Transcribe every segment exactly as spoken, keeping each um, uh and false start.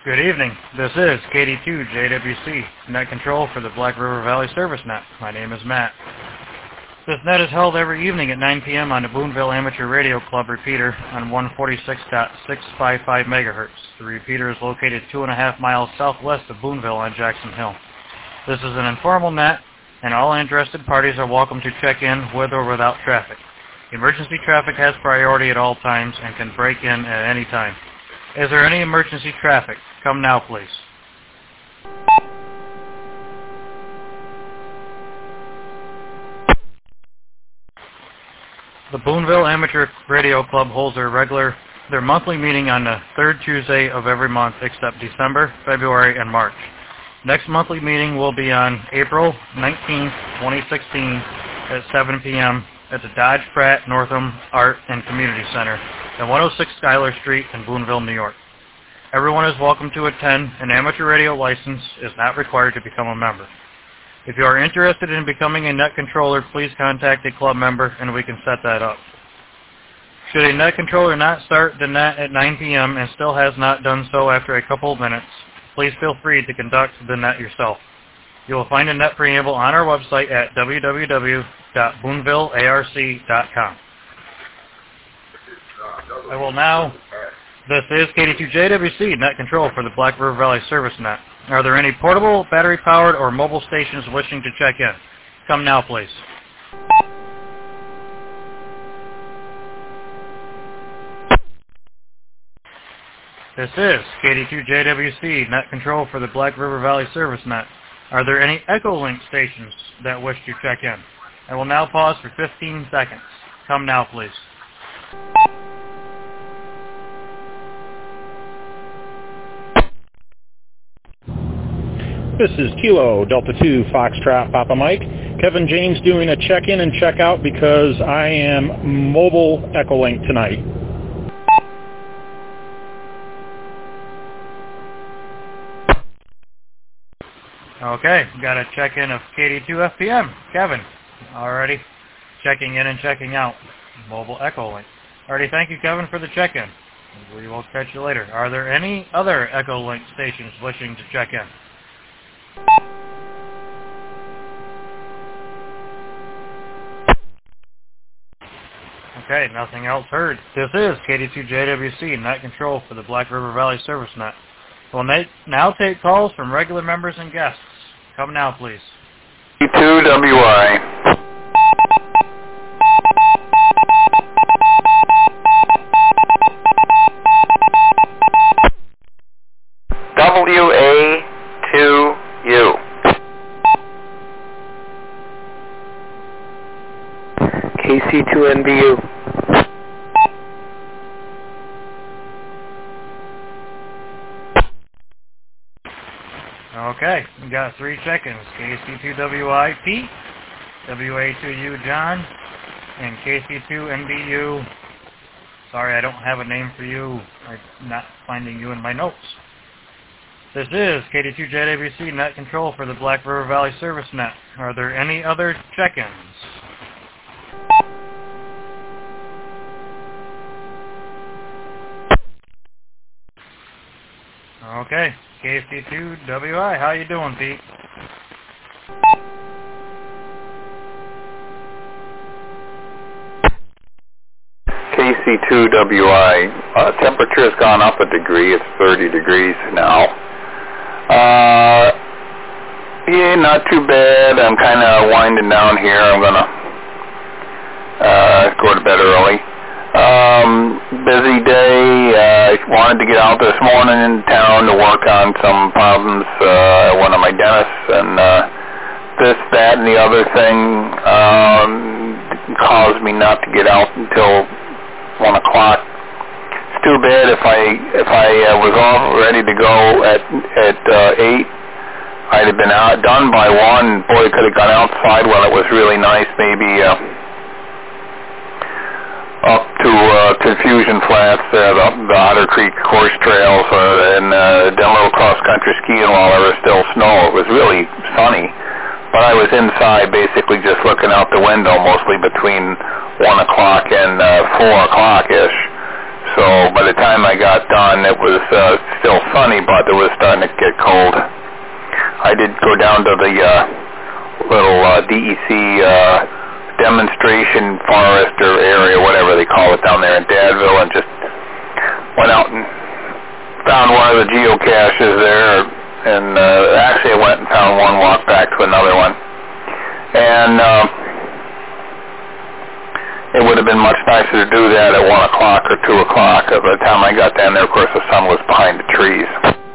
Good evening. This is K D two J W C, net control for the Black River Valley Service Net. My name is Matt. This net is held every evening at nine p m on the Boonville Amateur Radio Club repeater on one forty-six point six five five megahertz. The repeater is located two and a half miles southwest of Boonville on Jackson Hill. This is an informal net, and all interested parties are welcome to check in with or without traffic. Emergency traffic has priority at all times and can break in at any time. Is there any emergency traffic? Come now, please. The Boonville Amateur Radio Club holds their regular, their monthly meeting on the third Tuesday of every month except December, February, and March. Next monthly meeting will be on April nineteenth, twenty sixteen at seven p m at the Dodge Pratt Northam Art and Community Center at one oh six Schuyler Street in Boonville, New York. Everyone is welcome to attend. An amateur radio license is not required to become a member. If you are interested in becoming a net controller, please contact a club member and we can set that up. Should a net controller not start the net at nine p m and still has not done so after a couple of minutes, please feel free to conduct the net yourself. You will find a net preamble on our website at w w w dot boonville arc dot com. I will now... This is K D two J W C, net control for the Black River Valley Service Net. Are there any portable, battery-powered, or mobile stations wishing to check in? Come now, please. This is K D two J W C, net control for the Black River Valley Service Net. Are there any Echolink stations that wish to check in? I will now pause for fifteen seconds. Come now, please. This is Kilo Delta two Foxtrot Papa Mike. Kevin James doing a check-in and check-out because I am mobile Echolink tonight. Okay, got a check-in of K D two F P M. Kevin, alrighty. Checking in and checking out. Mobile Echolink. Alrighty, thank you, Kevin, for the check-in. We will catch you later. Are there any other Echolink stations wishing to check in? Okay, nothing else heard. This is K D two J W C, net control for the Black River Valley Service Net. We'll now take calls from regular members and guests. Come now, please. K D two W I. W A two U. K C two N B U. Okay, we got three check-ins. K C two W I Pete, W A two U John, and K C two N B U. Sorry, I don't have a name for you. I'm not finding you in my notes. This is K D two J W C, net control for the Black River Valley Service Net. Are there any other check-ins? Okay, K C two W I, how you doing, Pete? K C two W I, uh, temperature has gone up a degree. It's thirty degrees now. Uh, yeah, not too bad. I'm kind of winding down here. I'm going to uh, go to bed early. Um, busy day. Uh, I wanted to get out this morning in town to work on some problems uh, at one of my dentists, and uh, this, that, and the other thing um, caused me not to get out until one o'clock. It's too bad. If I if I uh, was all ready to go at at uh, eight, I'd have been out done by one. Boy, could have gone outside while it was really nice. Maybe. Uh, up to uh, Confusion Flats, uh, the, the Otter Creek course trails, uh, and uh, done a little cross-country skiing while there was still snow. It was really sunny, but I was inside basically just looking out the window mostly between one o'clock and uh, four o'clock-ish. So by the time I got done, it was uh, still sunny, but it was starting to get cold. I did go down to the uh, little uh, D E C uh, demonstration forest or area, whatever they call it down there in Dadville, and just went out and found one of the geocaches there. And uh, actually I went and found one, walked back to another one. And uh, it would have been much nicer to do that at one o'clock or two o'clock. By the time I got down there, of course, the sun was behind the trees.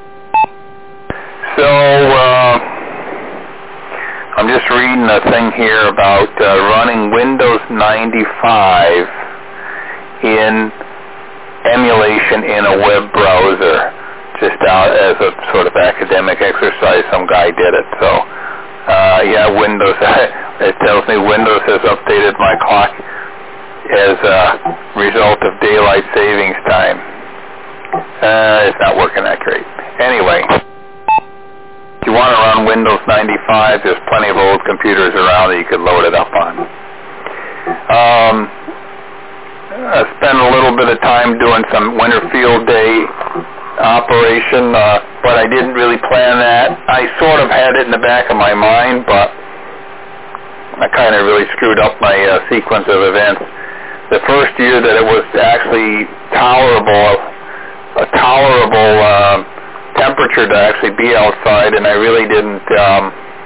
So uh, I'm just reading a thing here about uh, running Windows ninety-five in emulation in a web browser. Just out as a sort of academic exercise, some guy did it. So, uh, yeah, Windows, it tells me Windows has updated my clock as a result of daylight savings time. Uh, it's not working that great. Anyway, if you want to run Windows ninety-five, there's plenty of old computers around that you could load it up on. Um, I spent a little bit of time doing some Winter Field Day operation, uh, but I didn't really plan that. I sort of had it in the back of my mind, but I kind of really screwed up my uh, sequence of events. The first year that it was actually tolerable, a tolerable uh, temperature to actually be outside, and I really didn't, um,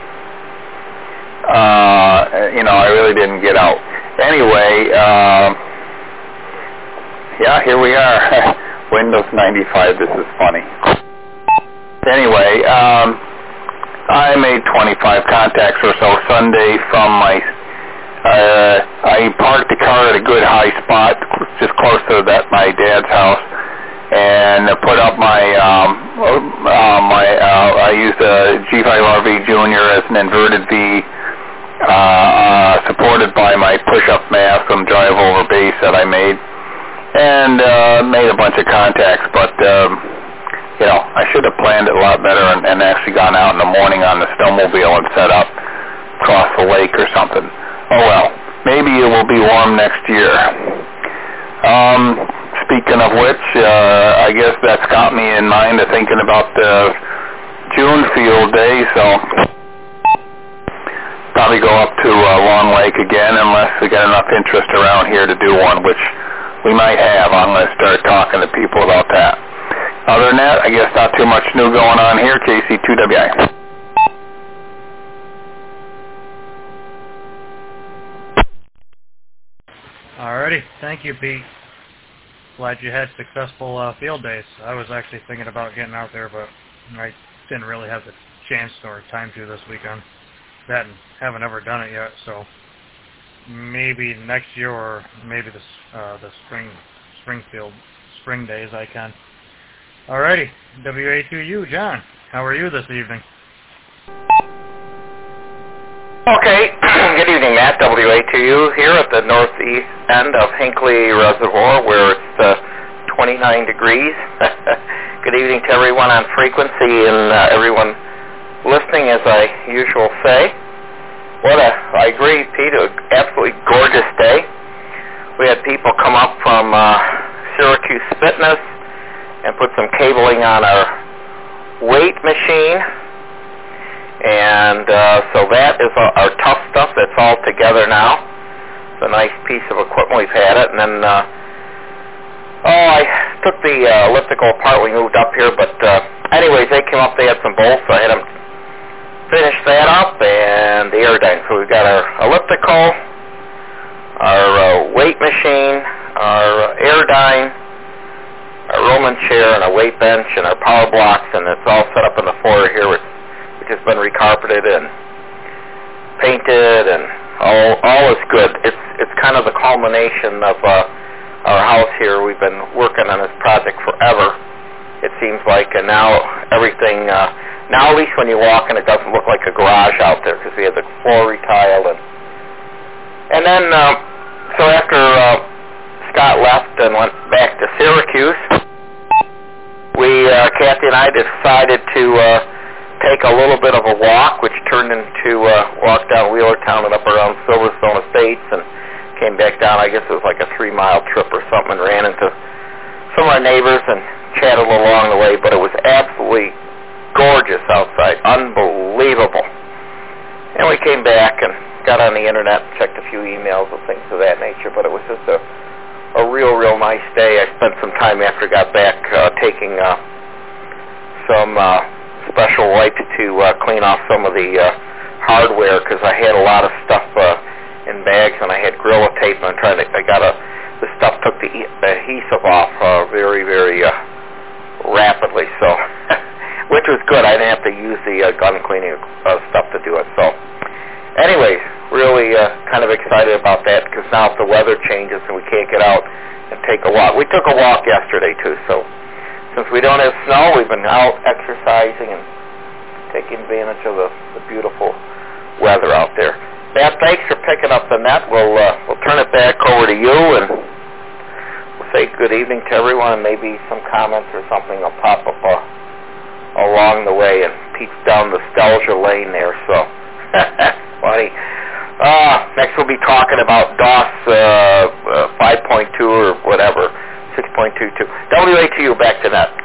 uh, you know, I really didn't get out. Anyway, uh, yeah, here we are. Windows ninety-five, this is funny. Anyway, um, I made twenty-five contacts or so Sunday from my, uh, I parked the car at a good high spot, just close to that my dad's house, and put up my, um, uh, my, uh, I used a G five R V Junior as an inverted V, uh, uh, supported by my push-up mask and drive-over base that I made. And uh, made a bunch of contacts, but um, you know, I should have planned it a lot better and, and actually gone out in the morning on the snowmobile and set up across the lake or something. Oh well, maybe it will be warm next year. Um, speaking of which, uh, I guess that's got me in mind of thinking about the June Field Day, so probably go up to uh, Long Lake again unless we get enough interest around here to do one, which we might have. I'm going to start talking to people about that. Other than that, I guess not too much new going on here. K C two W I. Alrighty. Thank you, Pete. Glad you had successful uh, field days. I was actually thinking about getting out there, but I didn't really have the chance or time to this weekend. That and haven't ever done it yet, so maybe next year or maybe the uh, the spring Springfield spring days I can. Alrighty, W A two U, John. How are you this evening? Okay, good evening, Matt. W A two U here at the northeast end of Hinckley Reservoir, where it's uh, twenty-nine degrees. Good evening to everyone on frequency and uh, everyone listening, as I usually say. What a, I agree, Pete, an absolutely gorgeous day. We had people come up from uh, Syracuse Fitness and put some cabling on our weight machine. And uh, so that is our, our tough stuff that's all together now. It's a nice piece of equipment. We've had it. And then, uh, oh, I took the uh, elliptical apart. We moved up here. But uh, anyways, they came up. They had some bolts. So I had them finish that up, and the airdyne. So we've got our elliptical, our uh, weight machine, our uh, airdyne, our Roman chair, and a weight bench, and our power blocks, and it's all set up in the foyer here, which, which has been recarpeted and painted, and all all is good. It's it's kind of the culmination of uh, our house here. We've been working on this project forever, it seems like, and now everything. Uh, Now, at least when you walk in, it doesn't look like a garage out there because we have the floor retiled. And, and then, uh, so after uh, Scott left and went back to Syracuse, we, uh, Kathy and I decided to uh, take a little bit of a walk, which turned into uh, walk down Wheelertown and up around Silverstone Estates, and came back down. I guess it was like a three-mile trip or something, and ran into some of our neighbors and chatted along the way, but it was absolutely gorgeous outside, unbelievable. And we came back and got on the internet and checked a few emails and things of that nature, but it was just a, a real, real nice day. I spent some time after I got back uh, taking uh, some uh, special wipes to uh, clean off some of the uh, hardware because I had a lot of stuff uh, in bags and I had Gorilla Tape and I'm trying to, I got a, the stuff took the adhesive off uh, very, very uh, rapidly, so, which was good. I didn't have to use the uh, gun cleaning uh, stuff to do it, so. Anyways, really uh, kind of excited about that because now if the weather changes and we can't get out and take a walk. We took a walk yesterday too, so since we don't have snow, we've been out exercising and taking advantage of the, the beautiful weather out there. Matt, thanks for picking up the net. We'll, uh, we'll turn it back over to you and we'll say good evening to everyone and maybe some comments or something will pop up uh, along the way. And Pete's down nostalgia lane there, so funny. Uh, next we'll be talking about DOS uh, uh, five point two or whatever, six point two two. W A T U, back to net.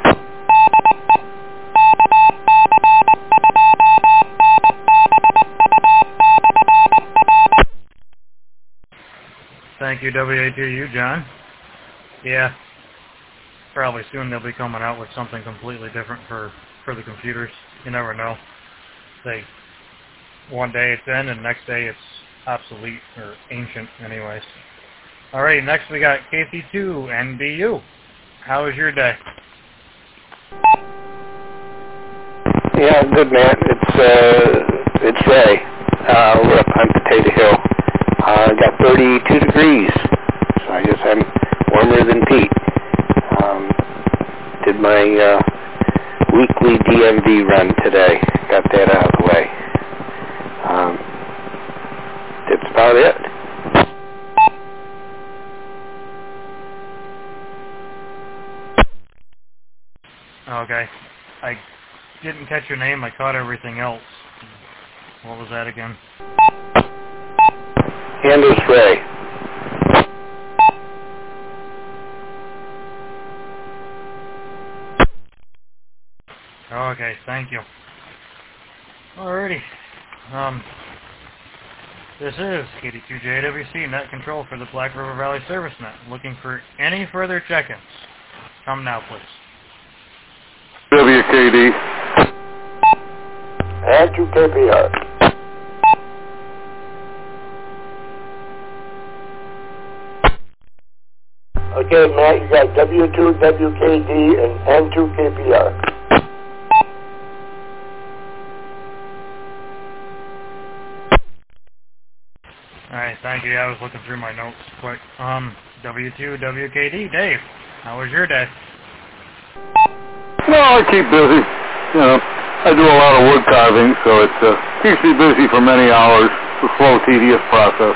Thank you, W A T U, John. Yeah, probably soon they'll be coming out with something completely different for, for the computers. You never know. They, one day it's in and next day it's obsolete or ancient anyways. All right, next we got K C two N B U. How was your day? Yeah, good, man. It's uh, it's Ray. Uh, we're up on Potato Hill. I uh, got thirty-two degrees, so I guess I'm warmer than Pete. Um, did my uh, weekly D M V run today. Got that out of the way. Um, that's about it. Okay. I didn't catch your name. I caught everything else. What was that again? Anders Ray. Okay, thank you. Alrighty. Um, this is K D two J A W C Net Control for the Black River Valley Service Net. Looking for any further check-ins. Come now, please. W K D. And to K P R. Okay, Matt, you got W two W K D and N two K P R. Alright, thank you. I was looking through my notes quick. Um, W two W K D, Dave, how was your day? Well, I keep busy. You know, I do a lot of wood carving, so it uh, keeps me busy for many hours. It's a slow, tedious process.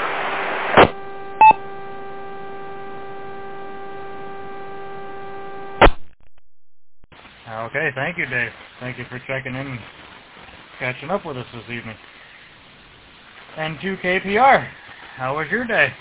Okay, thank you, Dave. Thank you for checking in and catching up with us this evening. N two K P R, how was your day?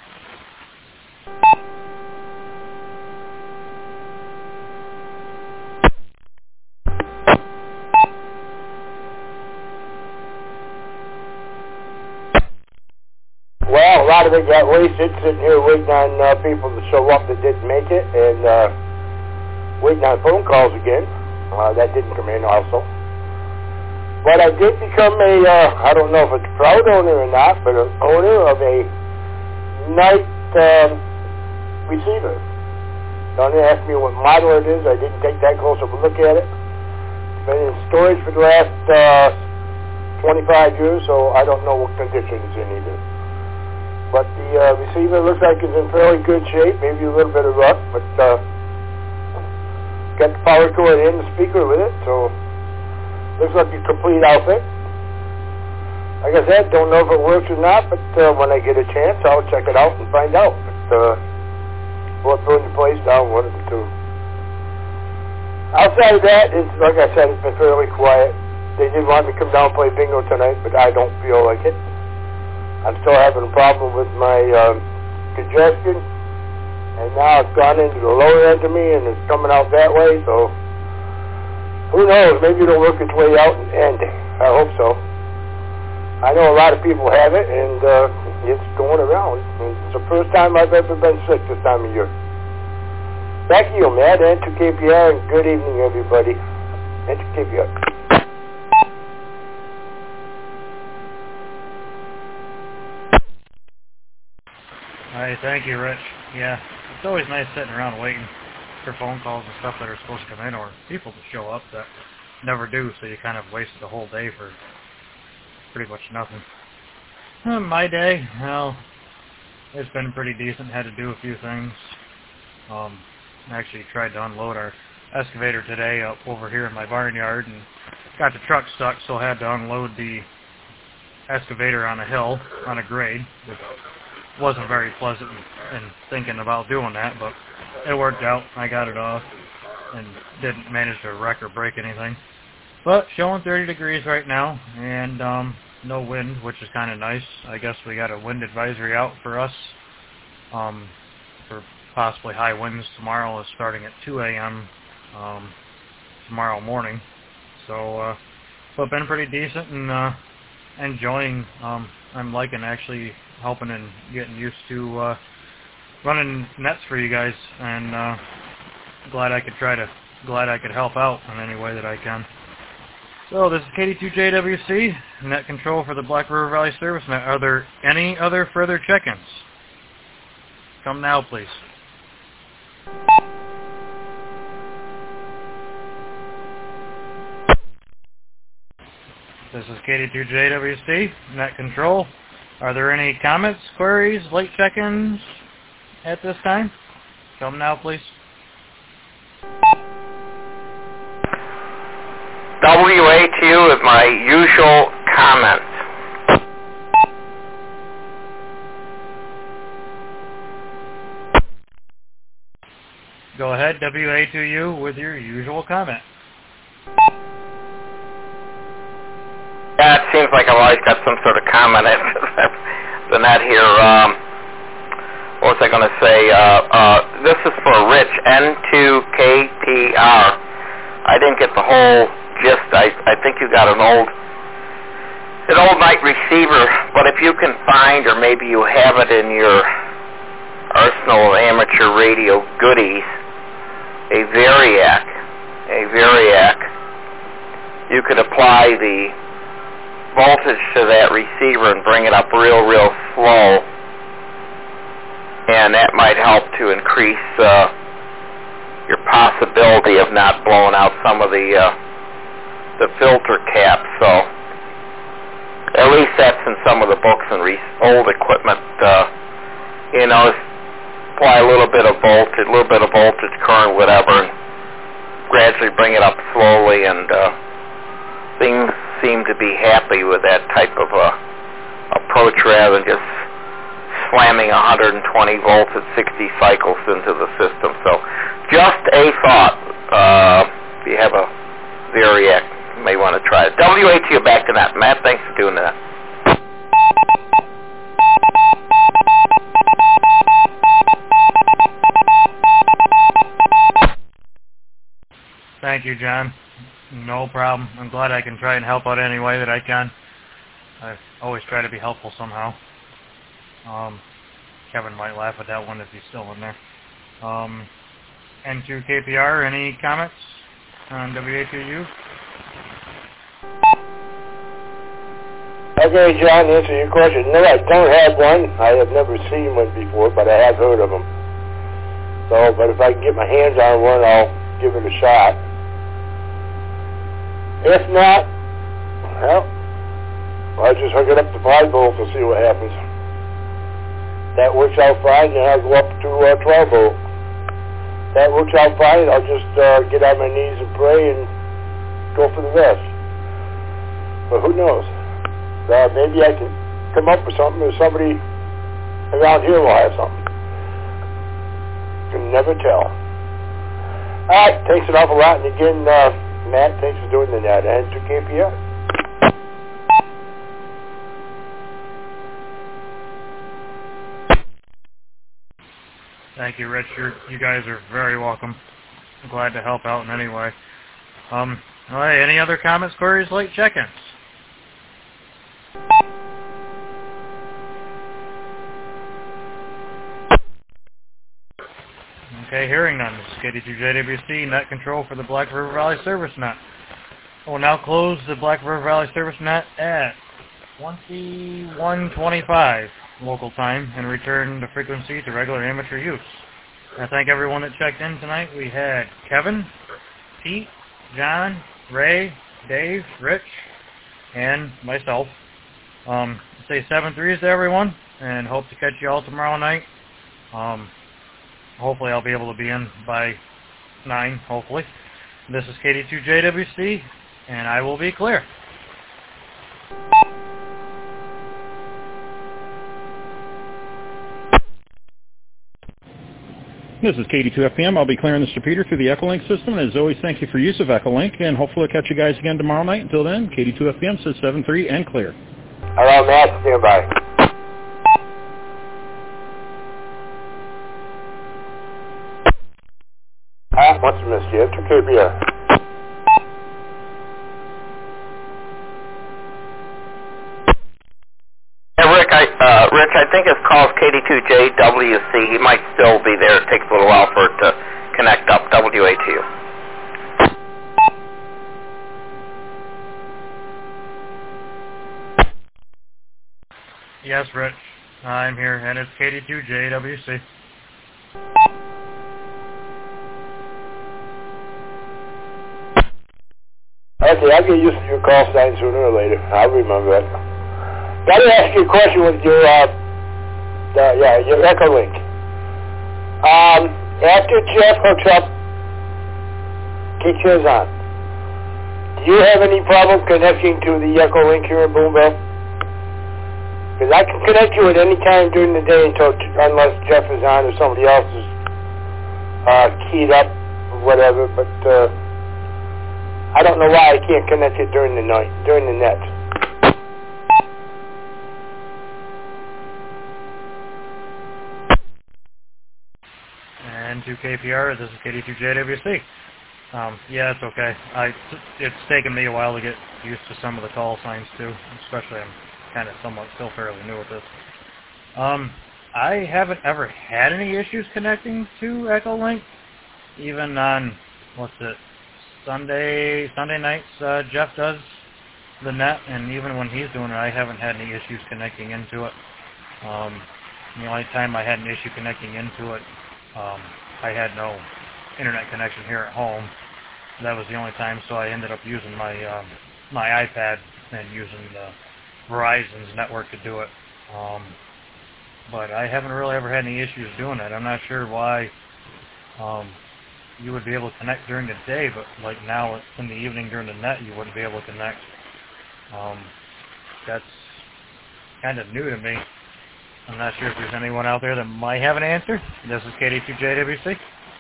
Well, a lot of it got wasted sitting here waiting on uh, people to show up that didn't make it and uh, waiting on phone calls again. Uh, that didn't come in also. But I did become a, uh, I don't know if it's a proud owner or not, but an owner of a night um, receiver. Don't ask me what model it is. I didn't take that close of a look at it. It's been in storage for the last uh, twenty-five years, so I don't know what condition it's in either. But the uh, receiver looks like it's in fairly good shape, maybe a little bit of rust, but uh, got the power cord and the speaker with it, so looks like a complete outfit. Like I said, don't know if it works or not, but uh, when I get a chance, I'll check it out and find out. But uh, we'll throw the place down, one of the two. Outside of that, it's, like I said, it's been fairly quiet. They did want me to come down and play bingo tonight, but I don't feel like it. I'm still having a problem with my um, congestion, and now it's gone into the lower end of me, and it's coming out that way, so who knows, maybe it'll work its way out and end. I hope so. I know a lot of people have it, and uh, it's going around. And it's the first time I've ever been sick this time of year. Back to you, Matt, and to K P R, and good evening, everybody. And to K P R. All right, thank you, Rich. Yeah, it's always nice sitting around waiting for phone calls and stuff that are supposed to come in, or people to show up that never do, so you kind of wasted the whole day for pretty much nothing. Uh, my day, well, it's been pretty decent. Had to do a few things. Um, actually tried to unload our excavator today up over here in my barnyard, and got the truck stuck, so I had to unload the excavator on a hill, on a grade, which wasn't very pleasant in, in thinking about doing that, but it worked out. I got it off and didn't manage to wreck or break anything. But showing thirty degrees right now, and um, no wind, which is kind of nice. I guess we got a wind advisory out for us um, for possibly high winds tomorrow, is starting at two a.m. Um, tomorrow morning. So, uh, but been pretty decent, and uh, enjoying. Um, I'm liking actually helping and getting used to uh, running nets for you guys, and uh, glad I could try to, glad I could help out in any way that I can. So this is K D two J W C, net control for the Black River Valley Service Net. Are there any other further check-ins? Come now, please. This is K D two J W C, net control. Are there any comments, queries, late check-ins at this time? Come now, please. W A T U with my usual comments. Go ahead, W A two U, with your usual comment. Yeah, it seems like I've always got some sort of comment than that here. Um, what was I going to say? Uh, uh, this is for Rich, N two K P R. I didn't get the whole gist. I, I think you got an old an old night receiver, but if you can find, or maybe you have it in your arsenal of amateur radio goodies, a Variac, a Variac, you could apply the voltage to that receiver and bring it up real, real slow, and that might help to increase uh, your possibility of not blowing out some of the uh, the filter caps. So at least that's in some of the books and re- old equipment. Uh, you know, apply a little bit of voltage, a little bit of voltage current, whatever, and gradually bring it up slowly, and uh, things seem to be happy with that type of uh, approach rather than just slamming one hundred twenty volts at sixty cycles into the system. So just a thought. Uh, if you have a Variac, you may want to try it. W A T U back to that. Matt, thanks for doing that. Thank you, John. No problem. I'm glad I can try and help out any way that I can. I always try to be helpful somehow. Um, Kevin might laugh at that one if he's still in there. Um, N two K P R, any comments on W A two U? Okay, John, to answer your question, no, I don't have one. I have never seen one before, but I have heard of them. So, but if I can get my hands on one, I'll give it a shot. If not, well, I'll just hook it up to five volts and see what happens. That works out fine, then I'll go up to uh, twelve volt. That works out fine, I'll just uh, get on my knees and pray and go for the rest. But who knows? Uh, maybe I can come up with something, or somebody around here will have something. Can never tell. Alright, thanks an awful lot, and again, uh, Matt, thanks for doing the net, and to K P R. Thank you, Rich. You're, you guys are very welcome. I'm glad to help out in any way. Um, all right, any other comments, queries, late check-ins? Okay, hearing none. This is K D two J W C, net control for the Black River Valley Service Net. I will now close the Black River Valley Service Net at twenty-one twenty-five local time and return the frequency to regular amateur use. I thank everyone that checked in tonight. We had Kevin, Pete, John, Ray, Dave, Rich, and myself. Um, say seven threes to everyone, and hope to catch you all tomorrow night. Um, hopefully I'll be able to be in by nine, hopefully. This is K D two J W C, and I will be clear. This is K D two F P M. I'll be clearing the repeater through the Echolink system. And as always, thank you for use of Echolink, and hopefully I'll catch you guys again tomorrow night. Until then, K D two F P M says seven three and clear. Hello, Matt. Stand by. Ah, what's the miss here? two K B R. Hey, Rick, I, uh, Rich, I think it's called K D two J W C. He might still be there. It takes a little while for it to connect up. W A T U. Yes, Rich. I'm here, and it's K D two J W C. Okay, I'll get used to your call sign sooner or later. I'll remember that. Got to ask you a question with your, uh, uh yeah, your Echolink. Um, after Jeff hooks up, keeps yours on. Do you have any problem connecting to the Echolink here in Boonville? Because I can connect you at any time during the day until, unless Jeff is on or somebody else is uh, keyed up or whatever, but uh, I don't know why I can't connect it during the night, during the net. And to K P R, this is K D two J W C. Um, yeah, it's okay. I, it's taken me a while to get used to some of the call signs too, especially I'm kind of somewhat still fairly new at this. Um, I haven't ever had any issues connecting to Echolink, even on, what's it, Sunday Sunday nights, uh, Jeff does the net, and even when he's doing it, I haven't had any issues connecting into it. Um, the only time I had an issue connecting into it, um, I had no internet connection here at home. That was the only time, so I ended up using my um, my iPad and using the Verizon's network to do it. Um, but I haven't really ever had any issues doing it. I'm not sure why um, you would be able to connect during the day, but like now in the evening during the net, you wouldn't be able to connect. Um, that's kind of new to me. I'm not sure if there's anyone out there that might have an answer. This is K D two J W C.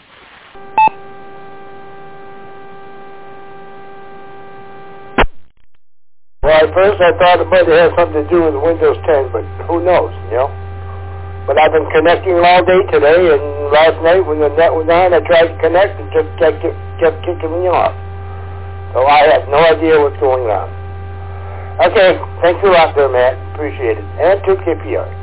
Well, at first I thought it might have something to do with Windows ten, but who knows, you know? But I've been connecting all day today, and last night when the net was on, I tried to connect and just kept, kept kicking me off. So I have no idea what's going on. Okay, thanks a lot there, Matt. Appreciate it. And to K P R.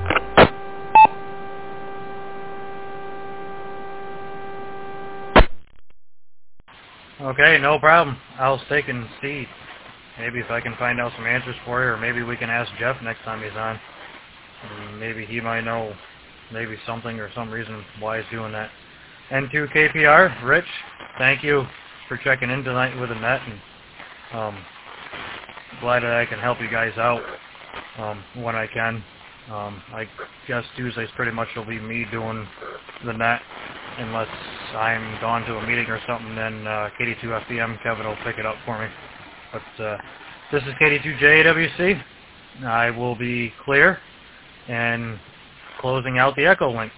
Okay, no problem. I'll stake and see. Maybe if I can find out some answers for you, or maybe we can ask Jeff next time he's on. And maybe he might know maybe something or some reason why he's doing that. And to K P R, Rich, thank you for checking in tonight with the net, and um, glad that I can help you guys out um, when I can. Um, I guess Tuesdays pretty much will be me doing the net, unless I'm gone to a meeting or something, then uh, K D two F P M, Kevin will pick it up for me. But uh, this is K D two J W C. I will be clear and closing out the Echolink.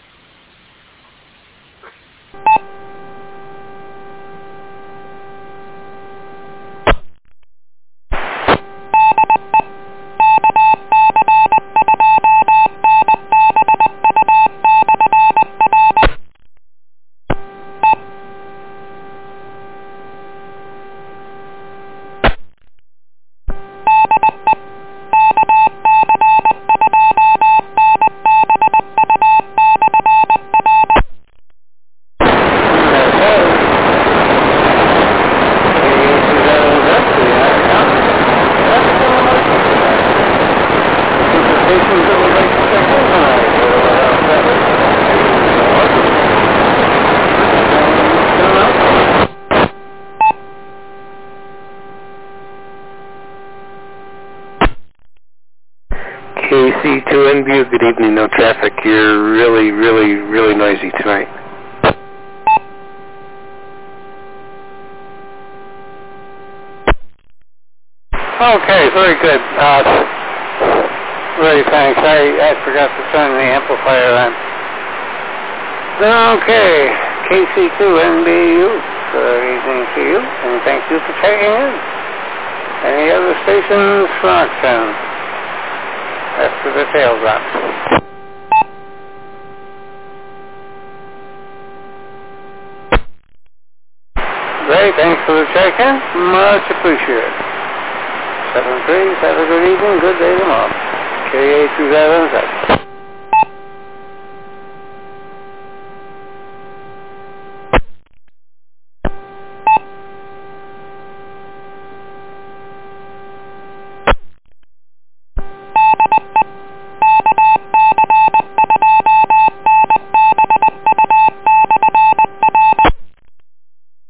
two N B U, good evening, no traffic. You're really, really, really noisy tonight. Okay, very good. Uh, very thanks. I, I forgot to turn the amplifier on. Okay, K C two N B U, good evening to you, and thank you for checking in. Any other stations for Oxtown after the tail drops? Great, thanks for the check-in. Much appreciated. seven three, have a good evening, good day tomorrow. K A two seven seven.